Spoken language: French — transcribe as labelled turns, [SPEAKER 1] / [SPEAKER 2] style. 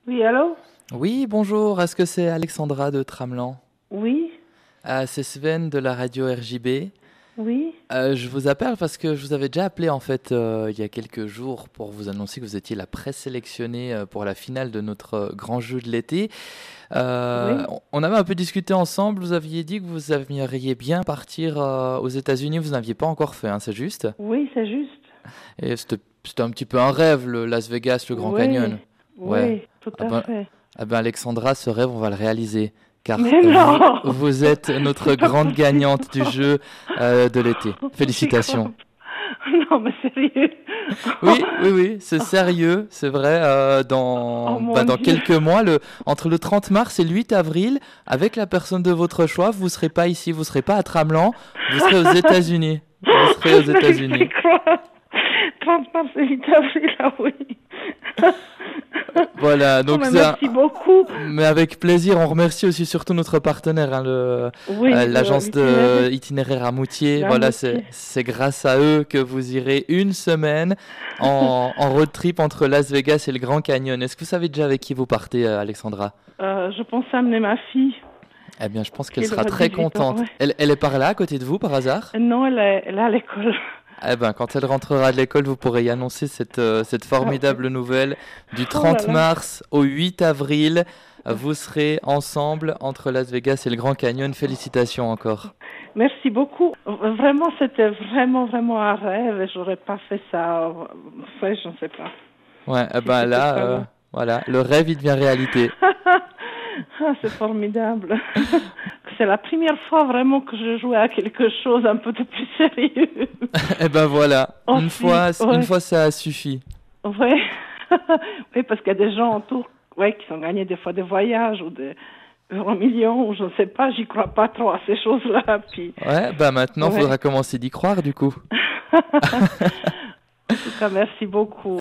[SPEAKER 1] Oui, allô?
[SPEAKER 2] Oui, bonjour, est-ce que c'est Alexandra de Tramelan?
[SPEAKER 1] Oui,
[SPEAKER 2] C'est Sven de la radio RJB.
[SPEAKER 1] oui,
[SPEAKER 2] Je vous appelle parce que je vous avais déjà appelé en fait il y a quelques jours pour vous annoncer que vous étiez la présélectionnée pour la finale de notre grand jeu de l'été.
[SPEAKER 1] oui,
[SPEAKER 2] On avait un peu discuté ensemble, vous aviez dit que vous aimeriez bien partir aux États-Unis, vous n'aviez pas encore fait, hein, c'est juste?
[SPEAKER 1] oui, c'est juste.
[SPEAKER 2] Et c'était un petit peu un rêve, le Las Vegas, le Grand
[SPEAKER 1] Oui,
[SPEAKER 2] Canyon. Ouais.
[SPEAKER 1] oui, tout
[SPEAKER 2] Ah
[SPEAKER 1] à
[SPEAKER 2] ben,
[SPEAKER 1] fait.
[SPEAKER 2] ah ben Alexandra, ce rêve, on va le réaliser. Car
[SPEAKER 1] Mais non,
[SPEAKER 2] vous êtes notre
[SPEAKER 1] c'est pas
[SPEAKER 2] grande
[SPEAKER 1] possible.
[SPEAKER 2] gagnante du jeu de l'été.
[SPEAKER 1] J'y crois
[SPEAKER 2] Félicitations.
[SPEAKER 1] pas. Non, mais sérieux.
[SPEAKER 2] Oui, oui, oui, c'est sérieux, c'est vrai.
[SPEAKER 1] Oh
[SPEAKER 2] Bah,
[SPEAKER 1] mon
[SPEAKER 2] dans
[SPEAKER 1] Dieu.
[SPEAKER 2] quelques mois, entre le 30 mars et le 8 avril, avec la personne de votre choix, vous ne serez pas ici, vous ne serez pas à Tramelan, vous serez aux États-Unis. Vous serez aux
[SPEAKER 1] Mais j'y
[SPEAKER 2] États-Unis.
[SPEAKER 1] crois. 30 mars et 8 avril, ah oui.
[SPEAKER 2] Voilà,
[SPEAKER 1] Oh,
[SPEAKER 2] donc
[SPEAKER 1] mais
[SPEAKER 2] ça.
[SPEAKER 1] merci beaucoup.
[SPEAKER 2] Mais avec plaisir, on remercie aussi surtout notre partenaire, hein,
[SPEAKER 1] Oui,
[SPEAKER 2] l'agence de
[SPEAKER 1] l'itinéraire,
[SPEAKER 2] itinéraire à Moutier.
[SPEAKER 1] la
[SPEAKER 2] Voilà, c'est
[SPEAKER 1] moitié.
[SPEAKER 2] c'est grâce à eux que vous irez une semaine en road trip entre Las Vegas et le Grand Canyon. Est-ce que vous savez déjà avec qui vous partez, Alexandra?
[SPEAKER 1] Je pense amener ma fille,
[SPEAKER 2] Eh bien, je pense qu'elle
[SPEAKER 1] qui
[SPEAKER 2] sera
[SPEAKER 1] aura
[SPEAKER 2] très
[SPEAKER 1] 18 ans,
[SPEAKER 2] contente.
[SPEAKER 1] ouais.
[SPEAKER 2] Elle est par là, à côté de vous, par hasard?
[SPEAKER 1] Non, elle est à l'école.
[SPEAKER 2] Eh ben, quand elle rentrera de l'école, vous pourrez y annoncer cette
[SPEAKER 1] Ah oui.
[SPEAKER 2] formidable nouvelle. Du
[SPEAKER 1] Oh là
[SPEAKER 2] 30
[SPEAKER 1] là.
[SPEAKER 2] mars au 8 avril, vous serez ensemble entre Las Vegas et le Grand Canyon. Félicitations encore.
[SPEAKER 1] Merci beaucoup. Vraiment, c'était vraiment, vraiment un rêve et j'aurais pas fait ça. Ouais, je ne sais pas.
[SPEAKER 2] Ouais, eh
[SPEAKER 1] Si
[SPEAKER 2] ben
[SPEAKER 1] c'était
[SPEAKER 2] là,
[SPEAKER 1] pas là.
[SPEAKER 2] voilà, le rêve, il devient réalité.
[SPEAKER 1] Ah, c'est formidable. C'est la première fois vraiment que je jouais à quelque chose un peu de plus sérieux.
[SPEAKER 2] Eh ben voilà,
[SPEAKER 1] Aussi,
[SPEAKER 2] une
[SPEAKER 1] ouais,
[SPEAKER 2] fois ça suffit.
[SPEAKER 1] ouais. Oui, parce qu'il y a des gens autour, ouais, qui ont gagné des fois des voyages ou des millions, ou je ne sais pas, j'y crois pas trop à ces choses-là. Puis,
[SPEAKER 2] Ouais, bah maintenant,
[SPEAKER 1] ouais.
[SPEAKER 2] faudra commencer d'y croire du coup.
[SPEAKER 1] En tout cas, merci beaucoup.